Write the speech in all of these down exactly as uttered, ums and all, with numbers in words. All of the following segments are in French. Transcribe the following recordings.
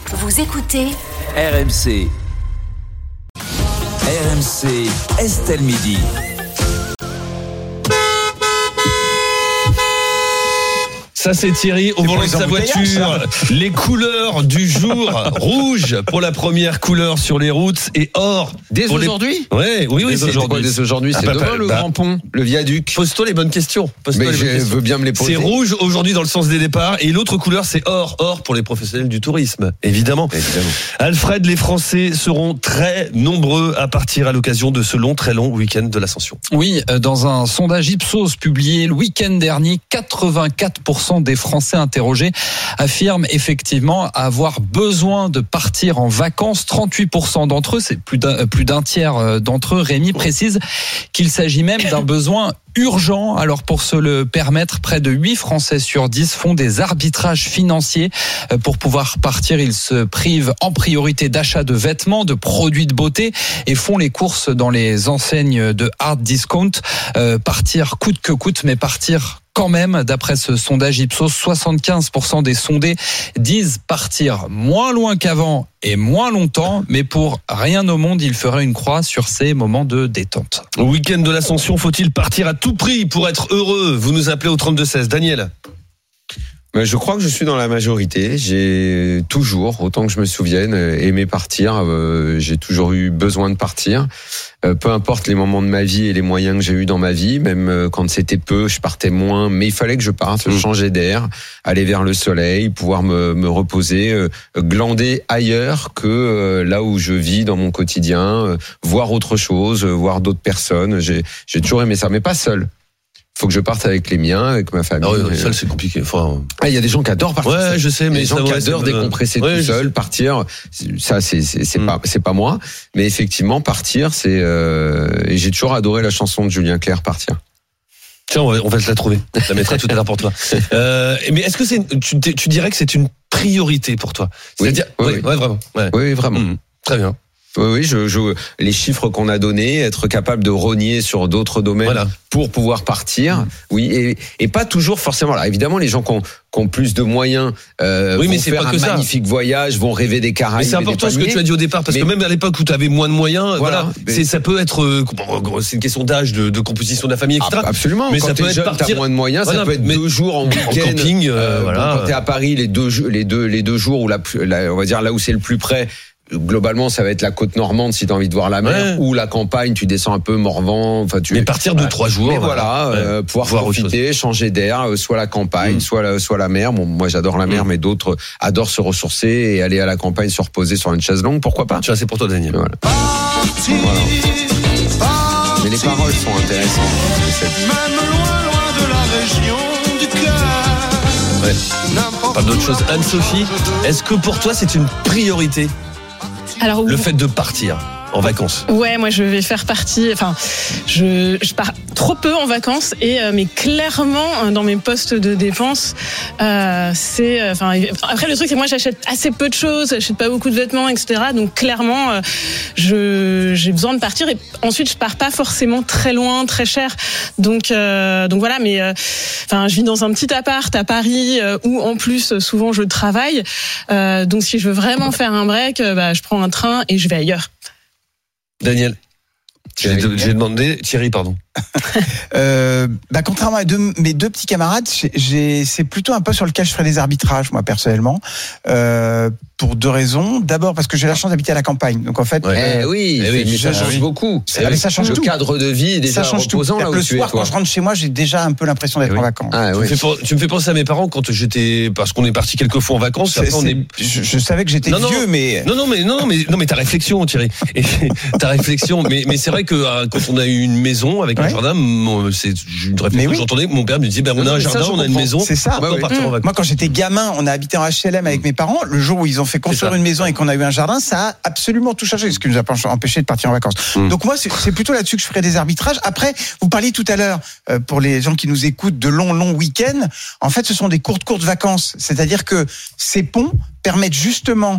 Vous écoutez R M C. R M C, Estelle Midi. Ça c'est Thierry au volant de sa voiture. Les couleurs du jour, rouge pour la première couleur sur les routes et or. Dès pour aujourd'hui les... Ouais, oui, oui, dès c'est aujourd'hui. Dès aujourd'hui, c'est ah, demain bah, le bah, grand pont, le viaduc. Pose-toi les bonnes questions. Pose-toi Mais les je bonnes questions. veux bien me les poser. C'est rouge aujourd'hui dans le sens des départs et l'autre couleur c'est or, or pour les professionnels du tourisme, évidemment. Évidemment. Alfred, les Français seront très nombreux à partir à l'occasion de ce long, très long week-end de l'Ascension. Oui, dans un sondage Ipsos publié le week-end dernier, quatre-vingt-quatre pour cent des Français interrogés affirment effectivement avoir besoin de partir en vacances. trente-huit pour cent d'entre eux, c'est plus d'un, plus d'un tiers d'entre eux, Rémi précise qu'il s'agit même d'un besoin urgent. Alors pour se le permettre, près de huit Français sur dix font des arbitrages financiers. Pour pouvoir partir, ils se privent en priorité d'achat de vêtements, de produits de beauté et font les courses dans les enseignes de hard discount. Euh, partir coûte que coûte, mais partir quand même, d'après ce sondage Ipsos, soixante-quinze pour cent des sondés disent partir moins loin qu'avant et moins longtemps, mais pour rien au monde, il ferait une croix sur ces moments de détente. Au week-end de l'Ascension, faut-il partir à tout prix pour être heureux? Vous nous appelez au trente-deux seize. Daniel? Je crois que je suis dans la majorité. J'ai toujours, autant que je me souvienne, aimé partir. J'ai toujours eu besoin de partir. Peu importe les moments de ma vie et les moyens que j'ai eu dans ma vie, même quand c'était peu, je partais moins. Mais il fallait que je parte, mmh. changer d'air, aller vers le soleil, pouvoir me, me reposer, glander ailleurs que là où je vis dans mon quotidien, voir autre chose, voir d'autres personnes. J'ai, j'ai toujours aimé ça, mais pas seul. Faut que je parte avec les miens, avec ma famille. Ah oui, seul c'est compliqué. Enfin... Ah, il y a des gens qui adorent partir. Ouais, seul. je sais, mais des gens qui vrai, adorent c'est... décompresser ouais, tout seul, partir. Ça, c'est c'est, c'est mm. pas c'est pas moi, mais effectivement partir, c'est. Euh... Et j'ai toujours adoré la chanson de Julien Clerc, Partir. Tiens, on va, on va te la trouver. Je la mettrai tout à l'heure pour toi. Euh, mais est-ce que c'est, tu, tu dirais que c'est une priorité pour toi? C'est-à-dire, oui, ouais, oui. ouais, vraiment. Ouais. Oui, vraiment. Mmh, très bien. Oui, oui, je, je, les chiffres qu'on a donnés, être capable de rogner sur d'autres domaines voilà. pour pouvoir partir, mmh. oui, et, et pas toujours forcément. Alors évidemment, les gens qui ont, qui ont plus de moyens euh, oui, vont mais c'est faire pas un que magnifique ça. voyage, vont rêver des Caraïbes. Mais c'est important ce que tu as dit au départ, parce mais, que même à l'époque où tu avais moins de moyens, voilà, voilà mais, c'est, ça peut être, euh, c'est une question d'âge, de, de composition de la famille, et cetera. Absolument. Mais quand ça peut être jeune, partir. T'as moins de moyens, voilà, ça peut être deux jours en week-end, en camping. Euh, euh, voilà. Quand t'es à Paris, les deux, les deux, les deux jours où la, la, on va dire là où c'est le plus près. Globalement, ça va être la côte normande si tu as envie de voir la mer, ouais. ou la campagne, tu descends un peu Morvan. Enfin, tu mais partir de ouais. trois jours. Mais voilà, ouais. euh, pouvoir voir profiter, changer d'air, soit la campagne, mmh. soit la, soit la mer. Bon, moi j'adore la mer, mmh. mais d'autres adorent se ressourcer et aller à la campagne, se reposer sur une chaise longue. Pourquoi pas? Tu vois, c'est pour toi, Daniel. Voilà. Parti, voilà. Parti, mais les paroles sont intéressantes. Même loin, loin de la région du cœur. Ouais. On parle d'autre chose. Anne-Sophie, est-ce que pour toi c'est une priorité? Alors, le fait de partir en vacances? Ouais, moi je vais faire partie. Enfin, je, je pars trop peu en vacances et euh, mais clairement dans mes postes de dépenses, euh, c'est. Enfin, après le truc c'est que moi j'achète assez peu de choses, j'achète pas beaucoup de vêtements, et cetera. Donc clairement, euh, je j'ai besoin de partir et ensuite je pars pas forcément très loin, très cher. Donc euh, donc voilà, mais euh, enfin je vis dans un petit appart à Paris euh, où en plus souvent je travaille. Euh, donc si je veux vraiment faire un break, euh, bah je prends un train et je vais ailleurs. Daniel, j'ai, j'ai demandé Thierry, pardon. euh, bah contrairement à deux, mes deux petits camarades, j'ai, j'ai, c'est plutôt un peu sur lequel je ferai des arbitrages, moi personnellement, euh, pour deux raisons. D'abord parce que j'ai la chance d'habiter à la campagne, donc en fait, ouais. eh oui, eh oui, ça change oui. beaucoup. C'est, ah, ça change le tout. cadre de vie est déjà ça change reposant tout. là où le tu soir, es, toi. quand je rentre chez moi, j'ai déjà un peu l'impression d'être oui. en vacances. Ah, tu, oui. me fais, tu me fais penser à mes parents quand j'étais, parce qu'on est parti quelques fois en vacances. C'est, après on c'est, est... je, je savais que j'étais non, vieux, non, mais non, non, mais non, mais non, mais ta réflexion, Thierry, et, ta réflexion. Mais, mais c'est vrai que euh, quand on a eu une maison avec ouais. un jardin, mon, c'est une réflexion. Oui. J'entendais mon père me disait, ben on a un jardin, ça, on a une maison. C'est ça. Bah, oui. mmh. Moi, quand j'étais gamin, on a habité en H L M avec mes parents. Le jour où ils ont fait construire une maison et qu'on a eu un jardin, ça a absolument tout changé, ce qui nous a empêché de partir en vacances. Mmh. Donc moi, c'est, c'est plutôt là-dessus que je ferai des arbitrages. Après, vous parliez tout à l'heure, euh, pour les gens qui nous écoutent, de longs, longs week-ends. En fait, ce sont des courtes, courtes vacances. C'est-à-dire que ces ponts permettent justement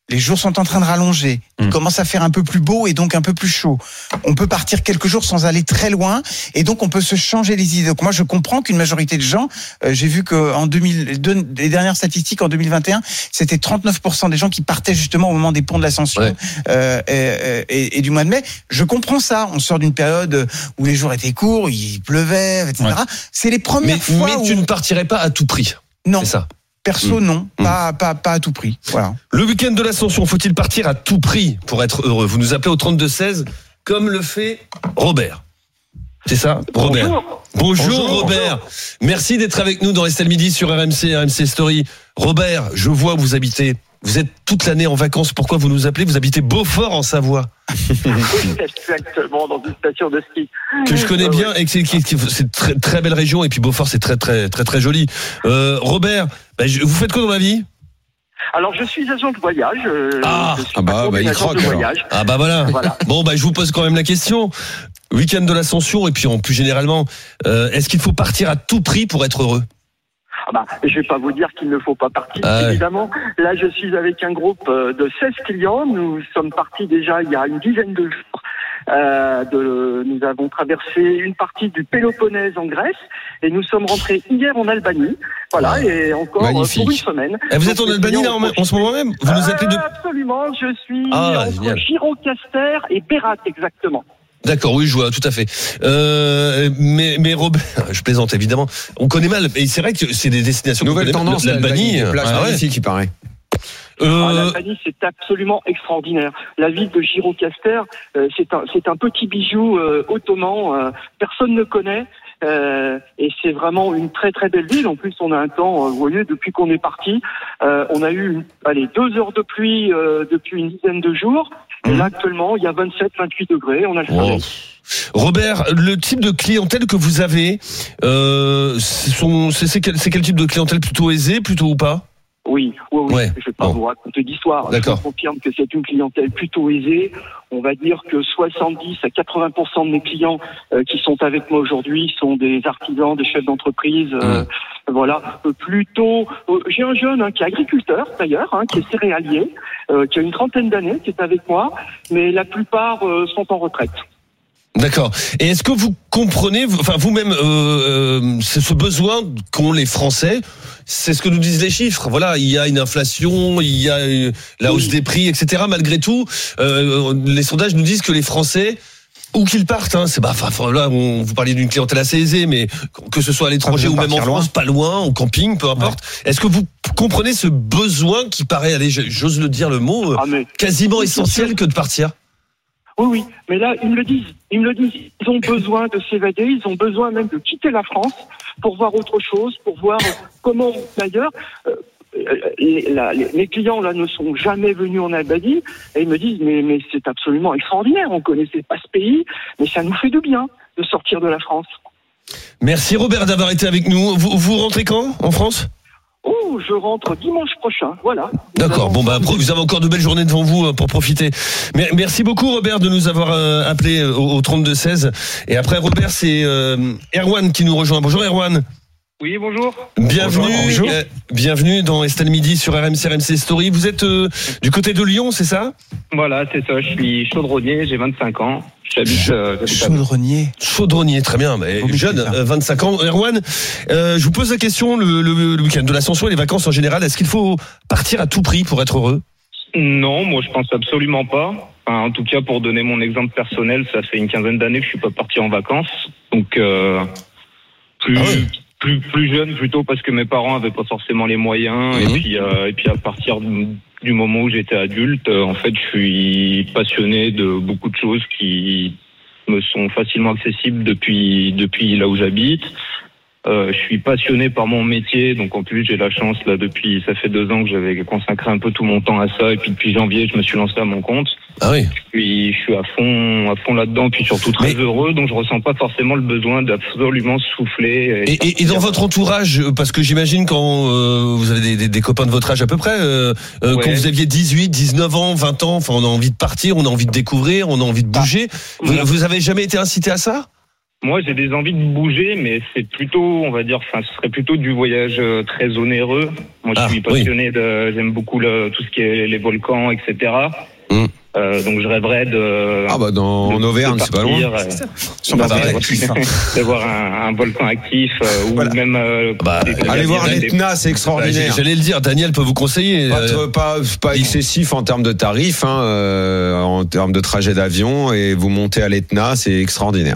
les jours sont en train de rallonger, il mmh. commence à faire un peu plus beau et donc un peu plus chaud. On peut partir quelques jours sans aller très loin et donc on peut se changer les idées. Donc moi je comprends qu'une majorité de gens, euh, j'ai vu que en deux mille deux, les dernières statistiques en deux mille vingt et un, c'était trente-neuf pour cent des gens qui partaient justement au moment des ponts de l'Ascension ouais. euh, et, et, et du mois de mai. Je comprends ça. On sort d'une période où les jours étaient courts, il pleuvait, et cetera. Ouais. C'est les premières mais, fois mais où... tu ne partirais pas à tout prix. Non. C'est ça. Perso, mmh. non, mmh. pas, pas, pas à tout prix. Voilà. Le week-end de l'Ascension, faut-il partir à tout prix pour être heureux? Vous nous appelez au trente-deux seize, comme le fait Robert. C'est ça, Robert? Bonjour. Bonjour, Bonjour Robert. Bonjour. Merci d'être avec nous dans Estelle Midi sur R M C, R M C Story. Robert, je vois où vous habitez. Vous êtes toute l'année en vacances. Pourquoi vous nous appelez? Vous habitez Beaufort en Savoie. Oui, exactement, dans une station de ski. Que je connais bien et que c'est, c'est une très, très belle région. Et puis Beaufort, c'est très, très, très, très joli. Euh, Robert, bah, je, vous faites quoi dans la vie? Alors, je suis agent de voyage. Euh, ah, je suis ah bah, bah il croque. Ah bah voilà. voilà. Bon, bah je vous pose quand même la question. Week-end de l'Ascension et puis en plus généralement, euh, est-ce qu'il faut partir à tout prix pour être heureux? Ah bah, je vais pas vous dire qu'il ne faut pas partir, ah évidemment. Ouais. Là, je suis avec un groupe de seize clients. Nous sommes partis déjà il y a une dizaine de jours. Euh, de, nous avons traversé une partie du Péloponnèse en Grèce et nous sommes rentrés hier en Albanie. Voilà, et encore magnifique. Pour une semaine. Et vous êtes en Albanie là en, en ce moment même? Vous nous appelez de... Absolument, je suis ah, entre Girocaster et Berat exactement. D'accord, oui, je vois, tout à fait. Euh, mais, mais Robert, je plaisante évidemment. On connaît mal, et c'est vrai que c'est des destinations. Nouvelle tendance, l'Albanie, l'Albanie, place ah, magnifique, ouais. il paraît. Euh... Ah, l'Albanie, c'est absolument extraordinaire. La ville de Girocaster, euh, c'est un, c'est un petit bijou euh, ottoman. Euh, personne ne connaît. Euh, et c'est vraiment une très très belle ville. En plus, on a un temps, euh, vous voyez, depuis qu'on est parti, euh, on a eu, allez, deux heures de pluie euh, depuis une dizaine de jours. Et là, actuellement, il y a vingt-sept, vingt-huit degrés. On a le soleil. Oh. Robert, le type de clientèle que vous avez, euh, sont, c'est, c'est, quel, c'est quel type de clientèle? Plutôt aisée, plutôt ou pas? Oui, oui, oui. Ouais. Je ne vais pas bon. vous raconter d'histoire. D'accord. Je confirme que c'est une clientèle plutôt aisée. On va dire que soixante-dix à quatre-vingts pour cent de mes clients euh, qui sont avec moi aujourd'hui sont des artisans, des chefs d'entreprise. Euh, mmh. Voilà, euh, plutôt. Euh, j'ai un jeune hein, qui est agriculteur d'ailleurs, hein, qui est céréalier, euh, qui a une trentaine d'années, qui est avec moi, mais la plupart euh, sont en retraite. D'accord. Et est-ce que vous comprenez, enfin vous-même, euh, euh, c'est ce besoin qu'ont les Français? C'est ce que nous disent les chiffres. Voilà, il y a une inflation, il y a la hausse des prix, et cetera. Malgré tout, euh, les sondages nous disent que les Français, où qu'ils partent, hein, c'est bah, enfin là, on vous parliez d'une clientèle assez aisée, mais que ce soit à l'étranger ou même en France, loin. Pas loin, en camping, peu importe. Ouais. Est-ce que vous comprenez ce besoin qui paraît, allez, j'ose le dire le mot, ah, quasiment essentiel que de partir? Oui, oui, mais là, ils me le disent. Ils me le disent. Ils ont besoin de s'évader. Ils ont besoin même de quitter la France pour voir autre chose, pour voir comment, d'ailleurs, euh, les, la, les, les clients là ne sont jamais venus en Albanie et ils me disent mais, mais c'est absolument extraordinaire. On connaissait pas ce pays, mais ça nous fait du bien de sortir de la France. Merci Robert d'avoir été avec nous. Vous, vous rentrez quand en France? Oh, je rentre dimanche prochain, voilà. D'accord, bon bah vous avez encore de belles journées devant vous pour profiter. Merci beaucoup Robert de nous avoir appelé au trente-deux seize. Et après Robert, c'est Erwan qui nous rejoint. Bonjour Erwan. Oui, bonjour. Bienvenue, bonjour. Euh, bienvenue dans Estelle Midi sur R M C, R M C Story. Vous êtes euh, du côté de Lyon, c'est ça? Voilà, c'est ça. Je suis chaudronnier, j'ai vingt-cinq ans. J'habite. Euh, chaudronnier. Chaudronnier, très bien. Mais jeune, euh, vingt-cinq ans. Erwan, euh, je vous pose la question le, le, le week-end de l'Ascension et les vacances en général. Est-ce qu'il faut partir à tout prix pour être heureux? Non, moi je pense absolument pas. Enfin, en tout cas, pour donner mon exemple personnel, ça fait une quinzaine d'années que je suis pas parti en vacances. Donc, euh, plus. Ah ouais. Plus, plus jeune plutôt parce que mes parents avaient pas forcément les moyens. Mmh. Et puis euh, et puis à partir du moment où j'étais adulte, euh, en fait, je suis passionné de beaucoup de choses qui me sont facilement accessibles depuis depuis là où j'habite. Euh, je suis passionné par mon métier, donc en plus j'ai la chance là depuis ça fait deux ans que j'avais consacré un peu tout mon temps à ça et puis depuis janvier je me suis lancé à mon compte. Ah oui. Puis je suis à fond à fond là-dedans puis surtout très Mais... heureux donc je ressens pas forcément le besoin d'absolument souffler. Et, et, et dans votre entourage, parce que j'imagine quand euh, vous avez des, des, des copains de votre âge à peu près, euh, euh, ouais. Quand vous aviez dix-huit, dix-neuf ans, vingt ans, enfin on a envie de partir, on a envie de découvrir, on a envie de bouger. Ah. Vous, vous avez jamais été incité à ça? Moi, j'ai des envies de bouger, mais c'est plutôt, on va dire, enfin, ce serait plutôt du voyage très onéreux. Moi, je Ah, suis passionné oui. de, j'aime beaucoup le, tout ce qui est les volcans, et cetera. Mmh. Euh, donc je rêverais de ah bah dans de, en Auvergne c'est pas loin euh, Sur bah, bah, de voir un, un volcan actif euh, ou voilà. même euh, bah, allez voir l'Etna, c'est extraordinaire. Bah, j'allais le dire, Daniel peut vous conseiller. Pas, euh, pas, pas excessif en termes de tarifs, hein, euh, en termes de trajet d'avion, et vous montez à l'Etna, c'est extraordinaire.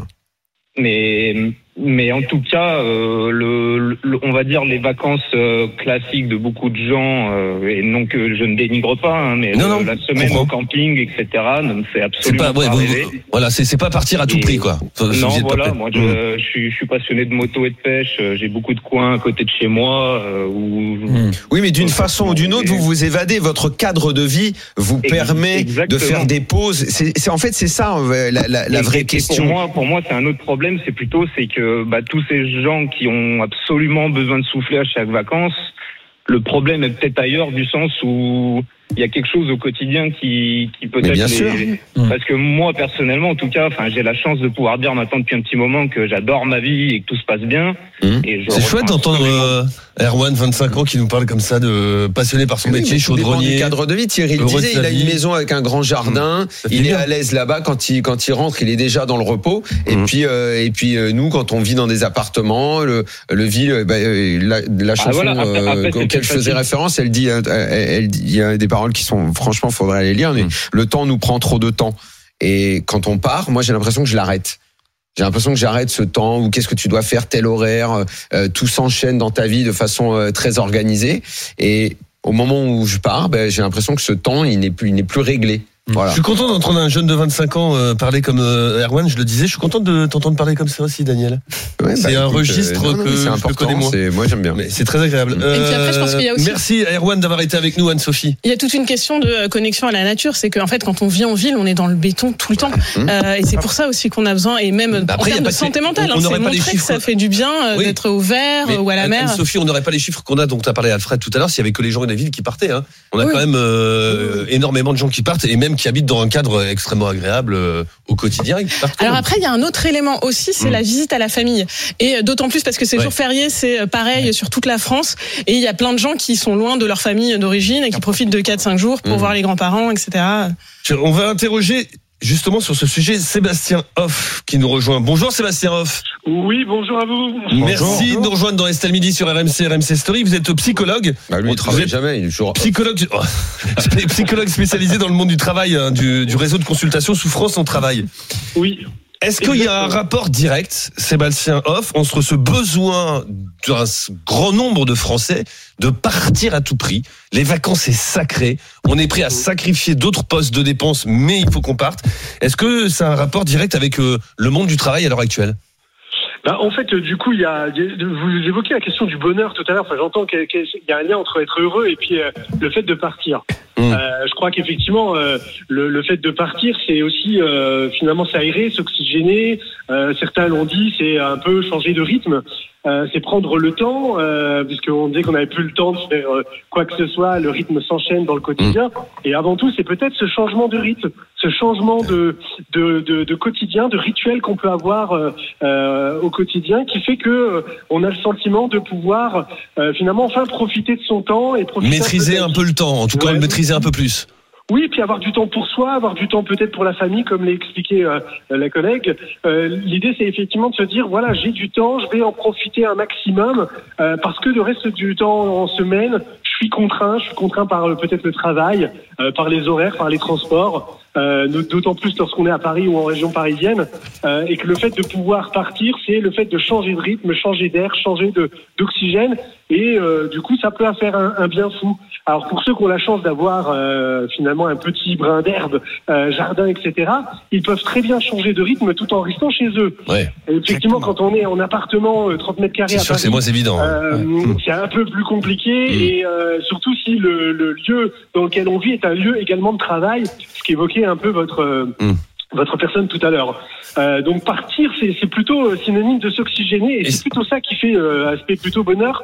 Mais mais en tout cas, euh, le, le, on va dire les vacances euh, classiques de beaucoup de gens, euh, et non que je ne dénigre pas, hein, mais non, le, non, la semaine au camping, et cetera, ne me fait absolument c'est pas, pas ouais, rêver. vous, voilà, c'est, c'est pas partir à tout et, prix, quoi. Non, voilà, moi je, mmh. je, suis, je suis passionné de moto et de pêche, j'ai beaucoup de coins à côté de chez moi. Euh, où, mmh. Oui, mais d'une façon ou d'une autre, vous vous évadez, votre cadre de vie vous permet Exactement. de faire des pauses. C'est, c'est, en fait, c'est ça la, la, la vraie et, question. Et pour moi, pour moi, c'est un autre problème, c'est plutôt, c'est que bah, tous ces gens qui ont absolument besoin de souffler à chaque vacances, le problème est peut-être ailleurs, du sens où il y a quelque chose au quotidien qui, qui peut-être... bien les... sûr. Parce que moi, personnellement, en tout cas, enfin, j'ai la chance de pouvoir dire maintenant depuis un petit moment que j'adore ma vie et que tout se passe bien. Mmh. Et je c'est chouette d'entendre euh, Erwan, vingt-cinq ans, qui nous parle comme ça, de passionné par son oui, métier, chaudronnier. Du cadre de vie, Thierry le disait, il a une maison avec un grand jardin, mmh. il est bien. à l'aise là-bas, quand il, quand il rentre, il est déjà dans le repos. Mmh. Et puis, euh, et puis euh, nous, quand on vit dans des appartements, le, le vie, euh, bah, la, la chanson ah, voilà. après, après, euh, auquel je faisais référence, elle dit, elle, elle dit, il y a des paroles qui sont, franchement, faudrait aller lire, mais mmh. le temps nous prend trop de temps. Et quand on part, moi, j'ai l'impression que je l'arrête. J'ai l'impression que j'arrête ce temps où qu'est-ce que tu dois faire, tel horaire, euh, tout s'enchaîne dans ta vie de façon euh, très organisée. Et au moment où je pars, ben, j'ai l'impression que ce temps, il n'est plus, il n'est plus réglé. Voilà. Je suis content d'entendre un jeune de vingt-cinq ans euh, parler comme euh, Erwan, je le disais. Je suis content de t'entendre parler comme ça aussi, Daniel. Ouais, c'est bah, un écoute, registre euh, non, non, que c'est important, je connais moins. C'est, moi, j'aime bien. Mais c'est très agréable. Et euh, puis après, je pense qu'il y a aussi... Merci à Erwan d'avoir été avec nous, Anne-Sophie. Il y a toute une question de connexion à la nature. C'est qu'en fait, quand on vit en ville, on est dans le béton tout le temps. Mmh. Euh, et c'est pour ça aussi qu'on a besoin, et même bah après, en termes de santé mentale, on, on hein, c'est montré que ça fait du bien oui. d'être au vert mais ou à la mer. Anne-Sophie, on n'aurait pas les chiffres qu'on a, dont tu as parlé Alfred tout à l'heure, s'il y avait que les gens de la ville qui partaient. Hein. On a oui. quand même euh, oui. énormément de gens qui partent, et même qui habitent dans un cadre extrêmement agréable euh, au quotidien. Alors après, il y a un autre élément aussi, c'est mmh. la visite à la famille. Et d'autant plus parce que ces ouais. jours fériés, c'est pareil ouais. sur toute la France. Et il y a plein de gens qui sont loin de leur famille d'origine et qui profitent de quatre cinq jours pour mmh. voir les grands-parents, et cetera. On va interroger justement sur ce sujet Sébastien Hoff qui nous rejoint. Bonjour Sébastien Hoff. Oui, bonjour à vous. Merci bonjour. de nous rejoindre dans Estelle Midi sur R M C, R M C Story. Vous êtes psychologue. Bah lui, il travaille jamais, il est toujours psychologue, oh, psychologue spécialisé dans le monde du travail, hein, du, du réseau de consultation Souffrance en travail. Oui. Est-ce qu'il y a un rapport direct, Sébastien Hoff, entre ce besoin d'un grand nombre de Français de partir à tout prix? Les vacances, c'est sacré. On est prêt à sacrifier d'autres postes de dépenses, mais il faut qu'on parte. Est-ce que ça a un rapport direct avec euh, le monde du travail à l'heure actuelle? Bah, en fait, du coup, il y a, vous évoquez la question du bonheur tout à l'heure. Enfin, j'entends qu'il y a un lien entre être heureux et puis euh, le fait de partir. Mmh. Euh, je crois qu'effectivement, euh, le, le fait de partir, c'est aussi euh, finalement s'aérer, s'oxygéner. Euh, certains l'ont dit, c'est un peu changer de rythme. Euh, c'est prendre le temps, euh, puisqu'on disait qu'on n'avait plus le temps de faire euh, quoi que ce soit, le rythme s'enchaîne dans le quotidien. Et avant tout, c'est peut-être ce changement de rythme, ce changement de, de, de, de quotidien, de rituel qu'on peut avoir euh, euh, au quotidien, qui fait que euh, on a le sentiment de pouvoir euh, finalement enfin profiter de son temps et profiter maîtriser un peu le temps, en tout cas ouais. le maîtriser un peu plus. Oui, puis avoir du temps pour soi, avoir du temps peut-être pour la famille, comme l'a expliqué euh, la collègue. Euh, l'idée, c'est effectivement de se dire, voilà, j'ai du temps, je vais en profiter un maximum, euh, parce que le reste du temps en semaine, je suis contraint, je suis contraint par euh, peut-être le travail, euh, par les horaires, par les transports, euh, d'autant plus lorsqu'on est à Paris ou en région parisienne, euh, et que le fait de pouvoir partir, c'est le fait de changer de rythme, changer d'air, changer de, d'oxygène, et euh, du coup, ça peut faire un, un bien fou. Alors pour ceux qui ont la chance d'avoir euh, finalement un petit brin d'herbe, euh, jardin, et cetera, ils peuvent très bien changer de rythme tout en restant chez eux. Ouais. Et effectivement, quand on est en appartement euh, trente mètres carrés c'est à sûr Paris, que c'est moins évident. Euh, ouais. C'est un peu plus compliqué mmh. et euh, surtout si le, le lieu dans lequel on vit est un lieu également de travail, ce qui évoquait un peu votre euh, mmh. votre personne tout à l'heure. Euh, donc partir, c'est, c'est plutôt synonyme de s'oxygéner et, et c'est plutôt ça qui fait euh, aspect plutôt bonheur.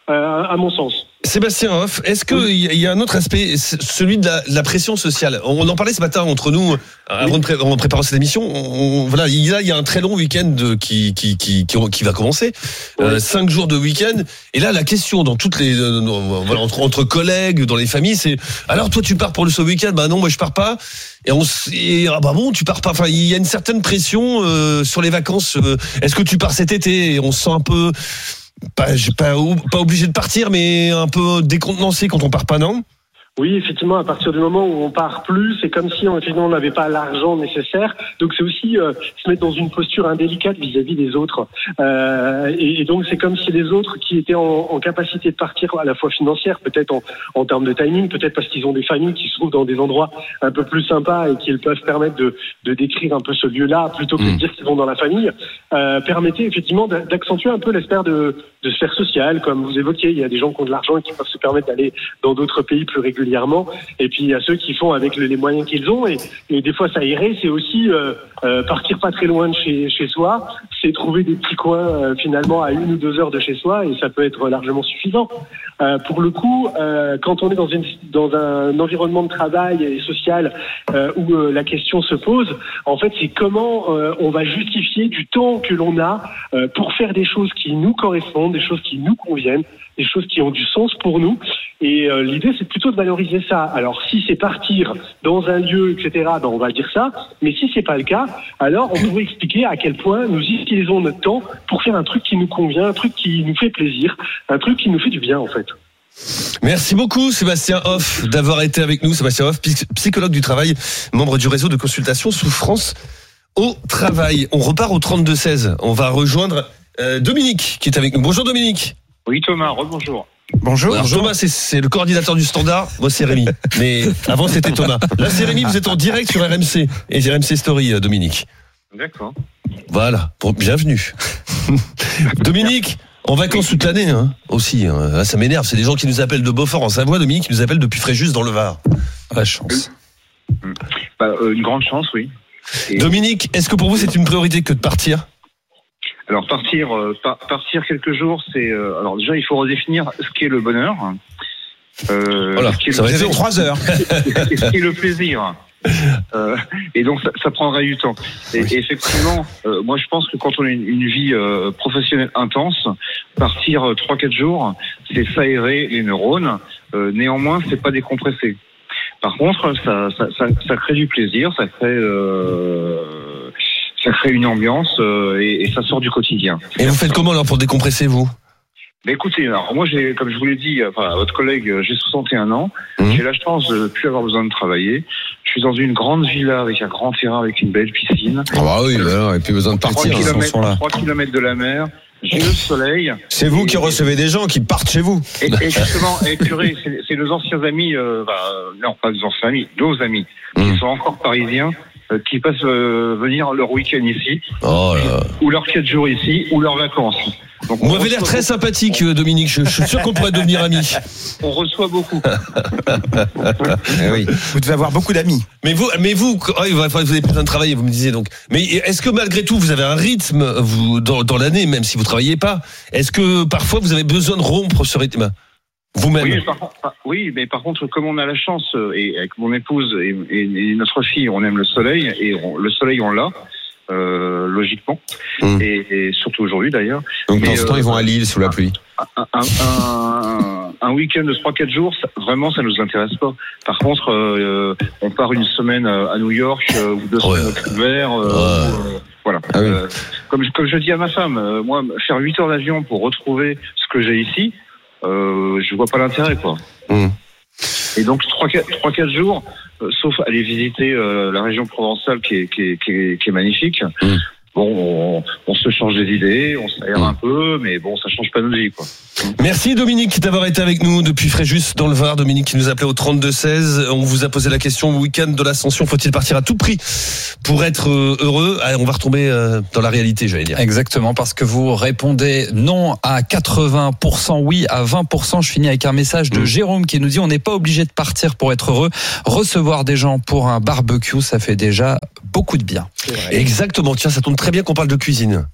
euh, à mon sens. Sébastien Hoff, est-ce qu'il y a un autre aspect, celui de la, de la pression sociale? On en parlait ce matin entre nous, avant de pré- en préparant cette émission. On, voilà, il y a, il y a un très long week-end qui, qui, qui, qui, qui va commencer. Euh, cinq jours de week-end. Et là, la question dans toutes les, euh, voilà, entre, entre collègues, dans les familles, c'est, alors toi, tu pars pour le ce week-end? Bah non, moi, je pars pas. Et on et, ah bah bon, tu pars pas. Enfin, il y a une certaine pression euh, sur les vacances. Euh, est-ce que tu pars cet été? Et on se sent un peu, pas, pas, pas obligé de partir, mais un peu décontenancé quand on part pas, non? Oui, effectivement, à partir du moment où on part plus, c'est comme si on effectivement, on n'avait pas l'argent nécessaire. Donc c'est aussi euh, se mettre dans une posture indélicate vis-à-vis des autres. Euh, et, et donc c'est comme si les autres qui étaient en, en capacité de partir à la fois financière, peut-être en, en termes de timing, peut-être parce qu'ils ont des familles qui se trouvent dans des endroits un peu plus sympas et qu'ils peuvent permettre de, de décrire un peu ce lieu-là plutôt que de dire qu'ils vont dans la famille, euh, permettait effectivement d'accentuer un peu l'espère de, de sphère sociale. Comme vous évoquiez, il y a des gens qui ont de l'argent et qui peuvent se permettre d'aller dans d'autres pays plus régulièrement. Et puis il y a ceux qui font avec les moyens qu'ils ont, et, et des fois ça irait, c'est aussi euh, euh, partir pas très loin de chez, chez soi, c'est trouver des petits coins euh, finalement à une ou deux heures de chez soi, et ça peut être largement suffisant. Euh, pour le coup, euh, quand on est dans, une, dans un environnement de travail et social euh, où euh, la question se pose, en fait c'est comment euh, on va justifier du temps que l'on a euh, pour faire des choses qui nous correspondent, des choses qui nous conviennent, des choses qui ont du sens pour nous. Et euh, l'idée, c'est plutôt de valoriser ça. Alors, si c'est partir dans un lieu, et cetera, ben on va dire ça. Mais si c'est pas le cas, alors on pourrait expliquer à quel point nous utilisons notre temps pour faire un truc qui nous convient, un truc qui nous fait plaisir, un truc qui nous fait du bien, en fait. Merci beaucoup Sébastien Hoff d'avoir été avec nous. Sébastien Hoff, psychologue du travail, membre du réseau de consultation Souffrance au travail. On repart au trente-deux seize. On va rejoindre euh, Dominique qui est avec nous. Bonjour Dominique. Oui Thomas, rebonjour. Bonjour. Alors, Thomas, c'est, c'est le coordinateur du Standard. Moi, c'est Rémi. Mais avant, c'était Thomas. Là, c'est Rémi. Vous êtes en direct sur R M C et R M C Story, Dominique. D'accord. Voilà. Bon, bienvenue. Dominique, en vacances toute l'année, hein, aussi. Hein. Là, ça m'énerve. C'est des gens qui nous appellent de Beaufort en Savoie, Dominique, qui nous appellent depuis Fréjus dans le Var. La chance. Bah, euh, une grande chance, oui. Et... Dominique, est-ce que pour vous, c'est une priorité que de partir? Alors partir, euh, par, partir quelques jours, c'est euh, alors déjà il faut redéfinir ce qu'est le bonheur. Euh, voilà, ce qu'est ça le... va être trois heures. Et ce qu'est le plaisir. Euh, et donc ça, ça prendra du temps. Et, et effectivement, euh, moi je pense que quand on a une, une vie euh, professionnelle intense, partir euh, trois quatre jours, c'est s'aérer les neurones. Euh, néanmoins, c'est pas décompresser. Par contre, ça, ça, ça, ça crée du plaisir, ça crée euh, ça crée une ambiance euh, et, et ça sort du quotidien. Et vous faites comment alors pour décompresser, vous? Mais écoutez, alors moi j'ai, comme je vous l'ai dit, enfin, à votre collègue, j'ai soixante et un ans, mmh. J'ai la chance de ne plus avoir besoin de travailler. Je suis dans une grande villa avec un grand terrain, avec une belle piscine. Ah bah oui, bah alors, et puis besoin de partir. trois kilomètres de la mer. J'ai le soleil. C'est vous et, qui recevez des gens qui partent chez vous. Et, et justement, et purée, c'est, c'est nos anciens amis, euh, bah, non pas nos anciens amis, nos amis, mmh. qui sont encore parisiens, euh, qui passent euh, venir leur week-end ici, oh là. ou leurs quatre jours ici, ou leurs vacances. Donc, vous m'avez l'air très sympathique, Dominique. Je, je suis sûr qu'on pourrait devenir amis. On reçoit beaucoup. Eh oui. Vous devez avoir beaucoup d'amis. Mais vous, mais vous, oh, vous avez besoin de travailler, vous me disiez donc. Mais est-ce que malgré tout, vous avez un rythme, vous, dans, dans l'année, même si vous travaillez pas, est-ce que parfois vous avez besoin de rompre ce rythme vous-même? Oui, par, oui, mais par contre, comme on a la chance, et avec mon épouse et, et, et notre fille, on aime le soleil, et on, le soleil, on l'a. Euh, logiquement, mmh. et, et surtout aujourd'hui d'ailleurs. Donc dans ce euh, temps, ils vont à Lille sous la pluie. Un, un, un, un week-end de trois quatre jours, ça, vraiment, ça nous intéresse pas. Par contre, euh, on part une semaine à New York euh, ou deux semaines au Hiver. Euh, ouais. euh, voilà. Ah oui. euh, comme, comme je dis à ma femme, euh, moi, faire huit heures d'avion pour retrouver ce que j'ai ici, euh, je vois pas l'intérêt, quoi. Mmh. Et donc trois quatre jours, euh, sauf aller visiter euh, la région provençale qui est, qui est, qui est, qui est magnifique. Mmh. Bon, on, on se change des idées, on s'aère mmh. un peu, mais bon, ça change pas notre vie, quoi. Merci Dominique d'avoir été avec nous depuis Fréjus dans le Var. Dominique qui nous appelait au trente-deux seize. On vous a posé la question, le week-end de l'Ascension, faut-il partir à tout prix pour être heureux? On va retomber dans la réalité, j'allais dire. Exactement, parce que vous répondez non à quatre-vingts pour cent, oui à vingt pour cent. Je finis avec un message de mmh. Jérôme qui nous dit on n'est pas obligé de partir pour être heureux. Recevoir des gens pour un barbecue, ça fait déjà beaucoup de bien. Exactement, tiens, ça tombe très bien qu'on parle de cuisine.